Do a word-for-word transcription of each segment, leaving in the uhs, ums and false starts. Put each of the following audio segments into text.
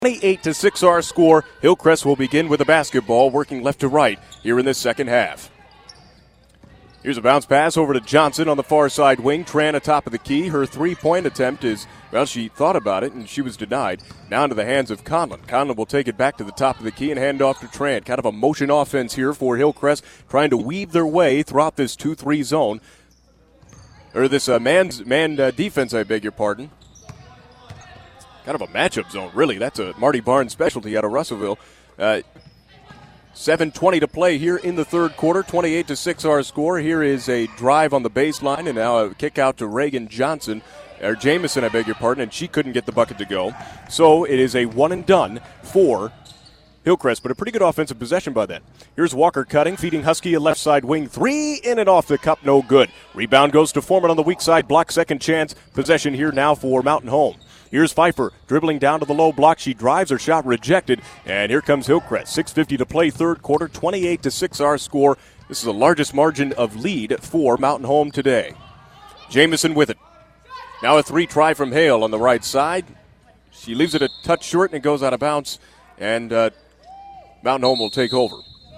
twenty-eight to six our score. Hillcrest will begin with the basketball, working left to right here in this second half. Here's a bounce pass over to Johnson on the far side wing. Tran atop of the key. Her three-point attempt is, well, she thought about it and she was denied. Now into the hands of Conlon. Conlon will take it back to the top of the key and hand off to Tran. Kind of a motion offense here for Hillcrest, trying to weave their way throughout this two three zone. Or this uh, man's, man uh, defense, I beg your pardon. Kind of a matchup zone, really. That's a Marty Barnes specialty out of Russellville. Uh, seven twenty to play here in the third quarter. twenty-eight to six our score. Here is a drive on the baseline, and now a kick out to Reagan Johnson, or Jamison, I beg your pardon, and she couldn't get the bucket to go. So it is a one and done for Hillcrest, but a pretty good offensive possession by then. Here's Walker cutting, feeding Husky a left side wing three, in and off the cup, no good. Rebound goes to Foreman on the weak side, block second chance. Possession here now for Mountain Home. Here's Pfeiffer dribbling down to the low block. She drives, her shot rejected, and here comes Hillcrest. six fifty to play, third quarter, twenty-eight to six our score. This is the largest margin of lead for Mountain Home today. Jamison with it. Now a three try from Hale on the right side. She leaves it a touch short, and it goes out of bounds, and uh, Mountain Home will take over.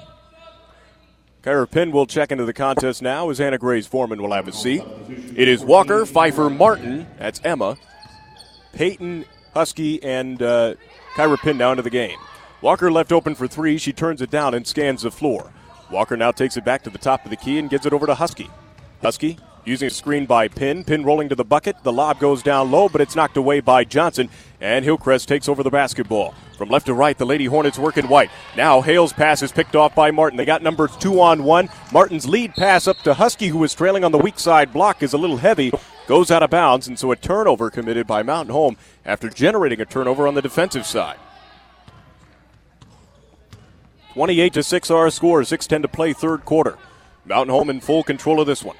Kyra Pinn will check into the contest now as Anna Grace Foreman will have a seat. It is Walker, Pfeiffer, Martin, that's Emma, Peyton, Husky, and uh, Kyra Pinn now into the game. Walker left open for three. She turns it down and scans the floor. Walker now takes it back to the top of the key and gives it over to Husky. Husky using a screen by Pinn. Pinn rolling to the bucket. The lob goes down low, but it's knocked away by Johnson, and Hillcrest takes over the basketball. From left to right, the Lady Hornets work in white. Now Hale's pass is picked off by Martin. They got number two on one. Martin's lead pass up to Husky, who was trailing on the weak side block, is a little heavy. Goes out of bounds, and so a turnover committed by Mountain Home after generating a turnover on the defensive side. twenty-eight to six our score, six ten to play, third quarter. Mountain Home in full control of this one.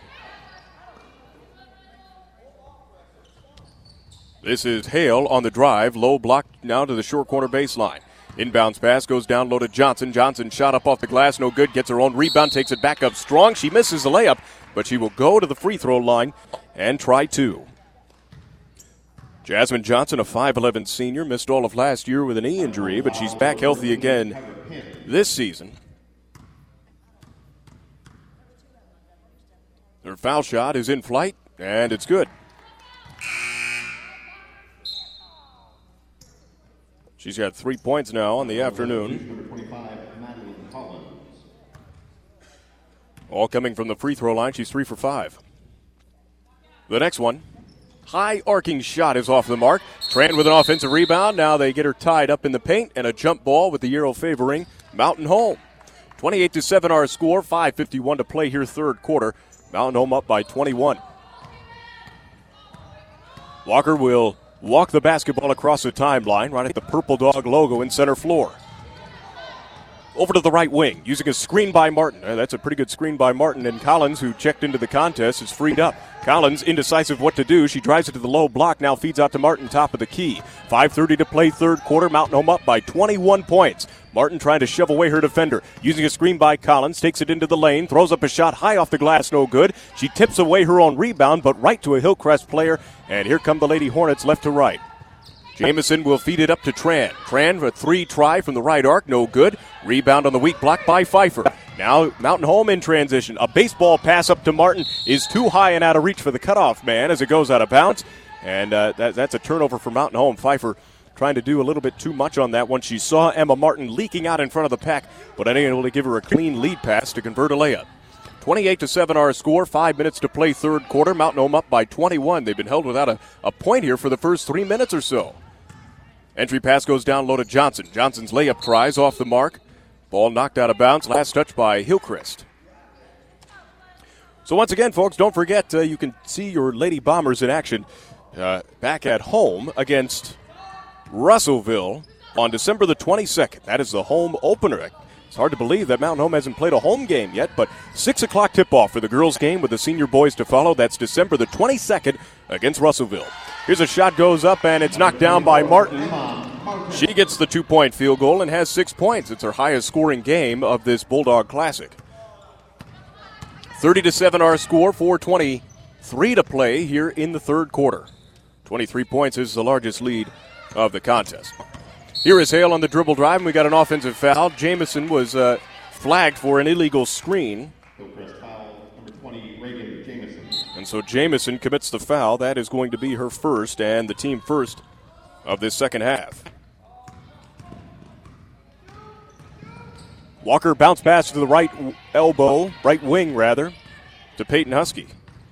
This is Hale on the drive, low block now to the short corner baseline. Inbounds pass goes down low to Johnson. Johnson shot up off the glass, no good, gets her own rebound, takes it back up strong. She misses the layup, but she will go to the free throw line and try two. Jasmine Johnson, a five eleven senior, missed all of last year with a knee injury, but she's back healthy again this season. Her foul shot is in flight, and it's good. She's got three points now on the afternoon. All coming from the free throw line. She's three for five. The next one, high arcing shot is off the mark. Tran with an offensive rebound. Now they get her tied up in the paint, and a jump ball with the Euro favoring Mountain Home. twenty-eight to seven our score, five fifty-one to play here, third quarter. Mountain Home up by twenty-one. Walker will walk the basketball across the timeline, right at the Purple Dog logo in center floor. Over to the right wing, using a screen by Martin. Uh, that's a pretty good screen by Martin, and Collins, who checked into the contest, is freed up. Collins, indecisive what to do. She drives it to the low block, now feeds out to Martin, top of the key. five thirty to play, third quarter. Mountain Home up by twenty-one points. Martin trying to shove away her defender. Using a screen by Collins, takes it into the lane, throws up a shot high off the glass, no good. She tips away her own rebound, but right to a Hillcrest player, and here come the Lady Hornets left to right. Jamison will feed it up to Tran. Tran for a three try from the right arc, no good. Rebound on the weak block by Pfeiffer. Now Mountain Home in transition. A baseball pass up to Martin is too high and out of reach for the cutoff man as it goes out of bounds. And uh, that, that's a turnover for Mountain Home. Pfeiffer trying to do a little bit too much on that one. She saw Emma Martin leaking out in front of the pack, but unable to give her a clean lead pass to convert a layup. twenty-eight to seven our score, five minutes to play, third quarter. Mountain Home up by twenty-one. They've been held without a, a point here for the first three minutes or so. Entry pass goes down low to Johnson. Johnson's layup tries off the mark. Ball knocked out of bounds. Last touch by Hillcrest. So once again, folks, don't forget uh, you can see your Lady Bombers in action uh, back at home against Russellville on December the twenty-second. That is the home opener. It's hard to believe that Mountain Home hasn't played a home game yet, but six o'clock tip-off for the girls' game with the senior boys to follow. That's December the twenty-second against Russellville. Here's a shot goes up, and it's knocked down by Martin. She gets the two-point field goal and has six points. It's her highest-scoring game of this Bulldog Classic. thirty to seven our score, four twenty-three to play here in the third quarter. twenty-three points is the largest lead of the contest. Here is Hale on the dribble drive, and we got an offensive foul. Jamison was uh, flagged for an illegal screen. And so Jamison commits the foul. That is going to be her first and the team first of this second half. Walker bounce pass to the right elbow, right wing rather, to Peyton Husky.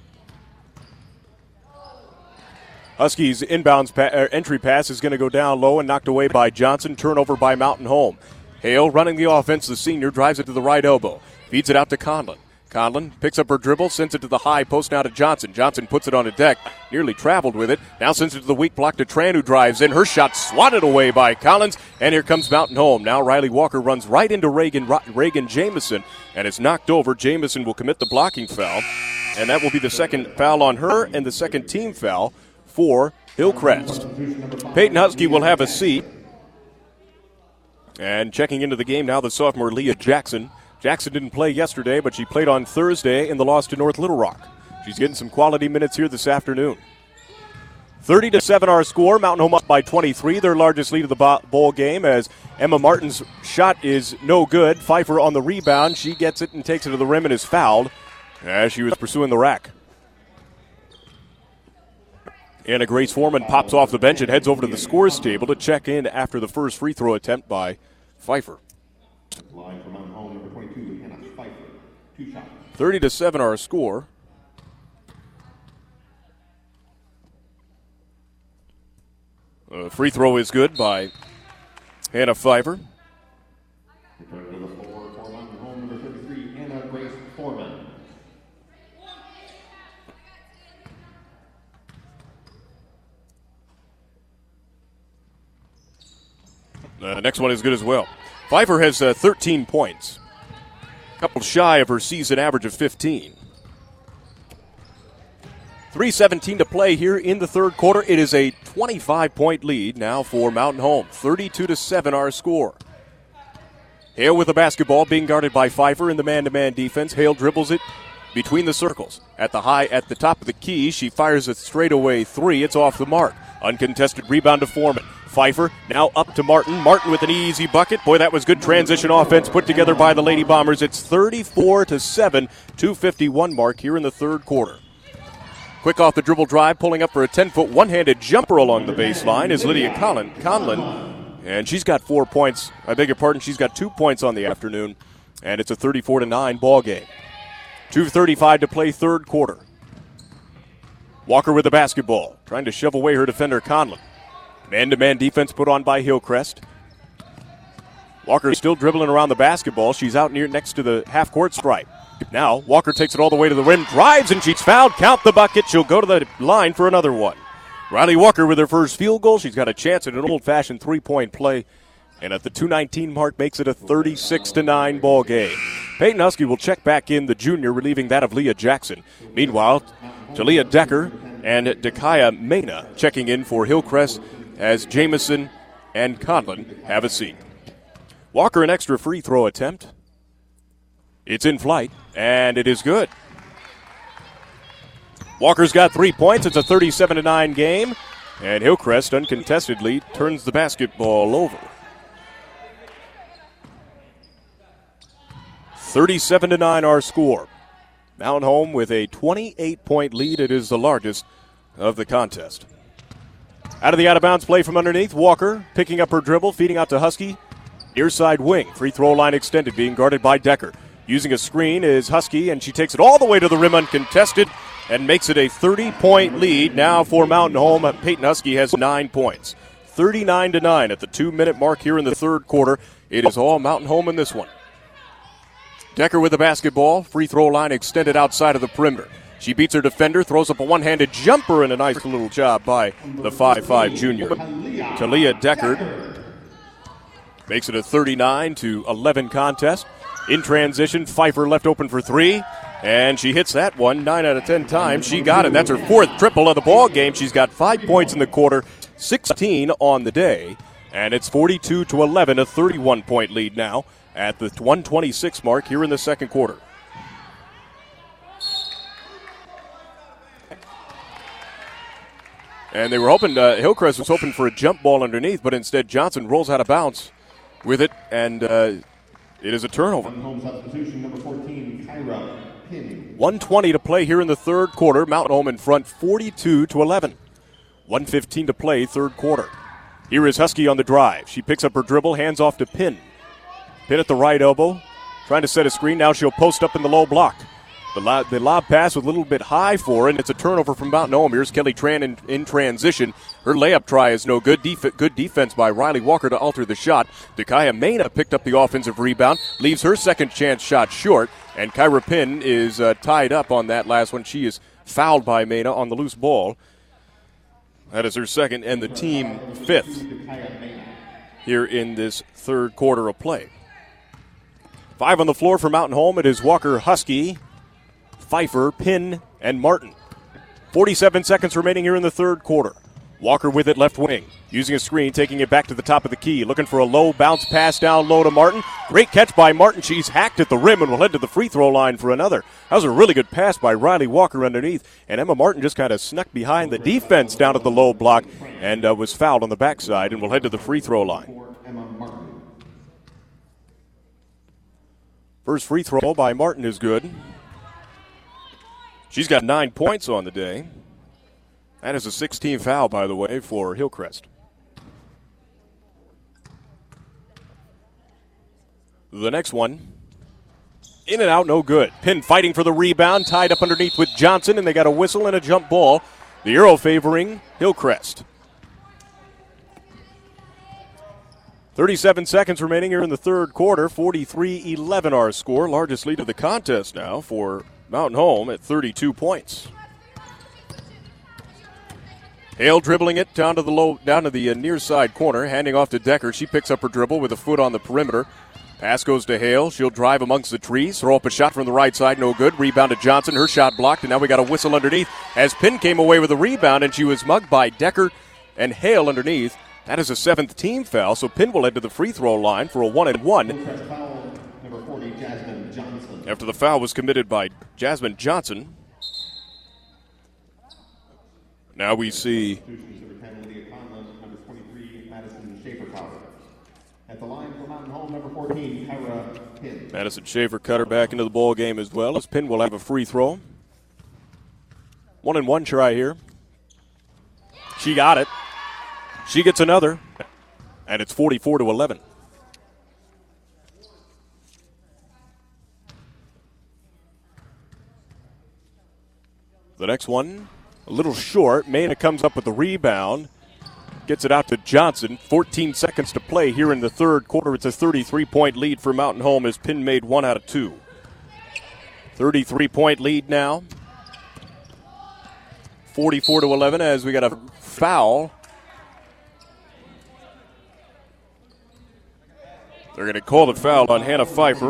Husky's inbounds pa- uh, entry pass is going to go down low and knocked away by Johnson. Turnover by Mountain Home. Hale running the offense. The senior drives it to the right elbow. Feeds it out to Conlon. Conlon picks up her dribble, sends it to the high post now to Johnson. Johnson puts it on a deck, nearly traveled with it. Now sends it to the weak block to Tran, who drives in. Her shot swatted away by Collins, and here comes Mountain Home. Now Riley Walker runs right into Reagan, Reagan Jamison, and it's knocked over. Jamison will commit the blocking foul, and that will be the second foul on her and the second team foul for Hillcrest. Peyton Husky will have a seat. And checking into the game now, the sophomore Leah Jackson. Jackson didn't play yesterday, but she played on Thursday in the loss to North Little Rock. She's getting some quality minutes here this afternoon. thirty to seven our score. Mountain Home up by twenty-three, their largest lead of the ball game, as Emma Martin's shot is no good. Pfeiffer on the rebound. She gets it and takes it to the rim and is fouled as she was pursuing the rack. Anna Grace Foreman pops off the bench and heads over to the scores table to check in after the first free throw attempt by Pfeiffer. Line for Mountain Home, number twenty-two, Hannah Pfeiffer. Two shots. thirty to seven our score. Uh, free throw is good by Hannah Pfeiffer. Return to the floor for Mountain Home, number thirty-three, Hannah Grace Foreman. The uh, next one is good as well. Pfeiffer has uh, thirteen points, a couple shy of her season average of fifteen. three seventeen to play here in the third quarter. It is a twenty-five point lead now for Mountain Home. thirty-two to seven our score. Hale with the basketball, being guarded by Pfeiffer in the man-to-man defense. Hale dribbles it between the circles. At the high, at the top of the key, she fires a straightaway three. It's off the mark. Uncontested rebound to Foreman. Pfeiffer now up to Martin. Martin with an easy bucket. Boy, that was good transition offense put together by the Lady Bombers. It's thirty-four to seven, two fifty-one mark here in the third quarter. Quick off the dribble drive, pulling up for a ten-foot one-handed jumper along the baseline is Lydia Conlon. Conlon, and she's got four points. I beg your pardon, she's got two points on the afternoon, and it's a thirty-four to nine ball game. two thirty-five to play third quarter. Walker with the basketball, trying to shove away her defender Conlon. Man-to-man defense put on by Hillcrest. Walker is still dribbling around the basketball. She's out near next to the half-court stripe. Now, Walker takes it all the way to the rim, drives, and she's fouled. Count the bucket. She'll go to the line for another one. Riley Walker with her first field goal. She's got a chance at an old-fashioned three-point play. And at the two nineteen mark, makes it a thirty-six to nine ball game. Peyton Husky will check back in the junior, relieving that of Leah Jackson. Meanwhile, Talia Decker and Dakaya Mena checking in for Hillcrest as Jamison and Conlon have a seat. Walker, an extra free throw attempt. It's in flight, and it is good. Walker's got three points. It's a thirty-seven to nine game, and Hillcrest uncontestedly turns the basketball over. thirty-seven to nine our score. Mountain Home with a twenty-eight point lead. It is the largest of the contest. Out of the out-of-bounds play from underneath, Walker picking up her dribble, feeding out to Husky. Near side wing, free throw line extended, being guarded by Decker. Using a screen is Husky, and she takes it all the way to the rim uncontested and makes it a thirty point lead now for Mountain Home. Peyton Husky has nine points. thirty-nine to nine at the two-minute mark here in the third quarter. It is all Mountain Home in this one. Decker with the basketball, free throw line extended outside of the perimeter. She beats her defender, throws up a one-handed jumper, and a nice little job by the five five junior. Talia Deckard makes it a thirty-nine to eleven contest. In transition, Pfeiffer left open for three, and she hits that one nine out of ten times. She got it. That's her fourth triple of the ball game. She's got five points in the quarter, sixteen on the day, and it's forty-two to eleven, a thirty-one point lead now at the one twenty-six mark here in the second quarter. And they were hoping, uh, Hillcrest was hoping for a jump ball underneath, but instead Johnson rolls out of bounds with it, and uh, it is a turnover. Home substitution number fourteen, Kyra Pinn. one twenty to play here in the third quarter. Mountain Home in front, forty-two to eleven. one fifteen to play, third quarter. Here is Husky on the drive. She picks up her dribble, hands off to Pinn. Pinn at the right elbow, trying to set a screen. Now she'll post up in the low block. The lob, the lob pass was a little bit high for her, and it's a turnover from Mountain Home. Here's Kelly Tran in, in transition. Her layup try is no good. Def- good defense by Riley Walker to alter the shot. Dakaya Mena picked up the offensive rebound, leaves her second chance shot short, and Kyra Pinn is uh, tied up on that last one. She is fouled by Mena on the loose ball. That is her second and the team fifth here in this third quarter of play. Five on the floor for Mountain Home. It is Walker, Husky, Pfeiffer, Pinn, and Martin. forty-seven seconds remaining here in the third quarter. Walker with it left wing. Using a screen, taking it back to the top of the key. Looking for a low bounce pass down low to Martin. Great catch by Martin. She's hacked at the rim and will head to the free throw line for another. That was a really good pass by Riley Walker underneath. And Emma Martin just kind of snuck behind the defense down at the low block and uh, was fouled on the backside and will head to the free throw line. First free throw by Martin is good. She's got nine points on the day. That is a sixteenth foul, by the way, for Hillcrest. The next one, in and out, no good. Pinn fighting for the rebound, tied up underneath with Johnson, and they got a whistle and a jump ball. The arrow favoring Hillcrest. thirty-seven seconds remaining here in the third quarter. forty-three eleven our score. Largest lead of the contest now for Mountain Home at thirty-two points. Hale dribbling it down to the low, down to the uh, near side corner, handing off to Decker. She picks up her dribble with a foot on the perimeter. Pass goes to Hale. She'll drive amongst the trees, throw up a shot from the right side, no good. Rebound to Johnson. Her shot blocked, and now we got a whistle underneath as Pinn came away with a rebound, and she was mugged by Decker and Hale underneath. That is a seventh team foul, so Pinn will head to the free throw line for a one and one. Number forty, Jasmine Johnson. After the foul was committed by Jasmine Johnson. Now we see Number twenty-three, Madison Schaefer. At the line for Mountain Home, number fourteen, Kyra Pinn. Madison Schaefer cut her back into the ball game as well, as Pinn will have a free throw. One and one try here. She got it. She gets another, and it's forty-four to eleven. The next one, a little short. Mena comes up with the rebound, gets it out to Johnson. fourteen seconds to play here in the third quarter. It's a thirty-three point lead for Mountain Home as Pinn made one out of two. thirty-three point lead now. forty-four to eleven as we got a foul. They're going to call the foul on Hannah Pfeiffer.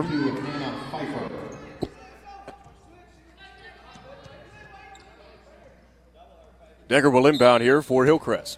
Decker will inbound here for Hillcrest.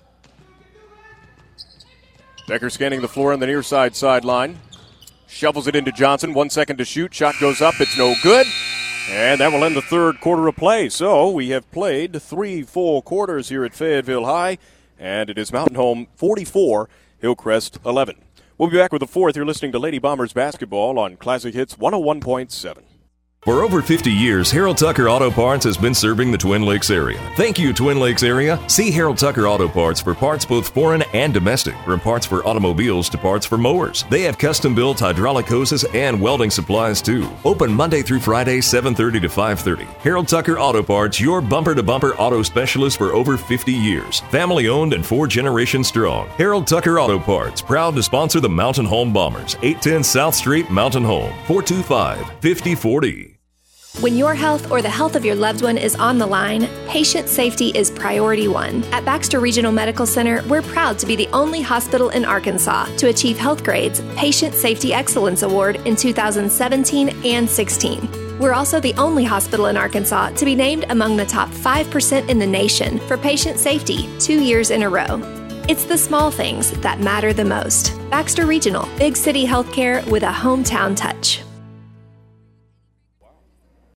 Decker scanning the floor on the near side sideline. Shovels it into Johnson. One second to shoot. Shot goes up. It's no good. And that will end the third quarter of play. So we have played three full quarters here at Fayetteville High. And it is Mountain Home forty-four, Hillcrest eleven. We'll be back with the fourth. You're listening to Lady Bombers basketball on Classic Hits one oh one point seven. For over fifty years, Harold Tucker Auto Parts has been serving the Twin Lakes area. Thank you, Twin Lakes area. See Harold Tucker Auto Parts for parts both foreign and domestic, from parts for automobiles to parts for mowers. They have custom-built hydraulic hoses and welding supplies, too. Open Monday through Friday, seven thirty to five thirty. Harold Tucker Auto Parts, your bumper-to-bumper auto specialist for over fifty years. Family-owned and four generations strong. Harold Tucker Auto Parts, proud to sponsor the Mountain Home Bombers. eight ten South Street, Mountain Home. four two five, five oh four oh. When your health or the health of your loved one is on the line, patient safety is priority one. At Baxter Regional Medical Center, we're proud to be the only hospital in Arkansas to achieve HealthGrade's Patient Safety Excellence Award in two thousand seventeen and sixteen. We're also the only hospital in Arkansas to be named among the top five percent in the nation for patient safety two years in a row. It's the small things that matter the most. Baxter Regional, big city healthcare with a hometown touch.